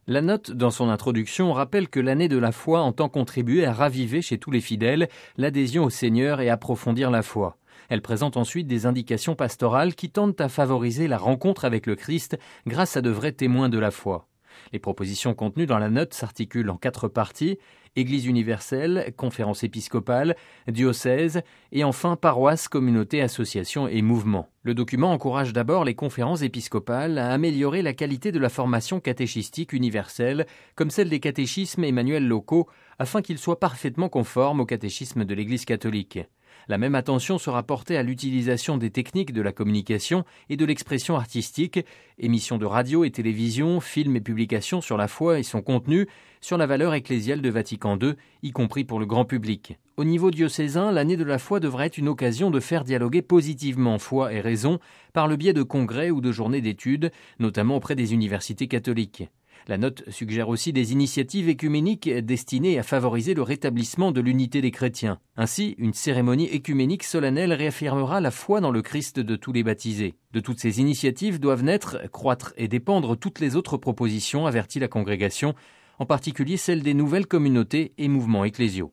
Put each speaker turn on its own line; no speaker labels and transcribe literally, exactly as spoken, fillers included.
La note, dans son introduction, rappelle que l'année de la foi entend contribuer à raviver chez tous les fidèles l'adhésion au Seigneur et approfondir la foi. Elle présente ensuite des indications pastorales qui tentent à favoriser la rencontre avec le Christ grâce à de vrais témoins de la foi. Les propositions contenues dans la note s'articulent en quatre parties: Église universelle, conférence épiscopale, diocèse et enfin paroisse, communauté, association et mouvement. Le document encourage d'abord les conférences épiscopales à améliorer la qualité de la formation catéchistique universelle, comme celle des catéchismes et manuels locaux, afin qu'ils soient parfaitement conformes au catéchisme de l'Église catholique. La même attention sera portée à l'utilisation des techniques de la communication et de l'expression artistique, émissions de radio et télévision, films et publications sur la foi et son contenu, sur la valeur ecclésiale de Vatican deux, y compris pour le grand public. Au niveau diocésain, l'année de la foi devrait être une occasion de faire dialoguer positivement foi et raison par le biais de congrès ou de journées d'études, notamment auprès des universités catholiques. La note suggère aussi des initiatives écuméniques destinées à favoriser le rétablissement de l'unité des chrétiens. Ainsi, une cérémonie écuménique solennelle réaffirmera la foi dans le Christ de tous les baptisés. De toutes ces initiatives doivent naître, croître et dépendre toutes les autres propositions, avertit la congrégation, en particulier celles des nouvelles communautés et mouvements ecclésiaux.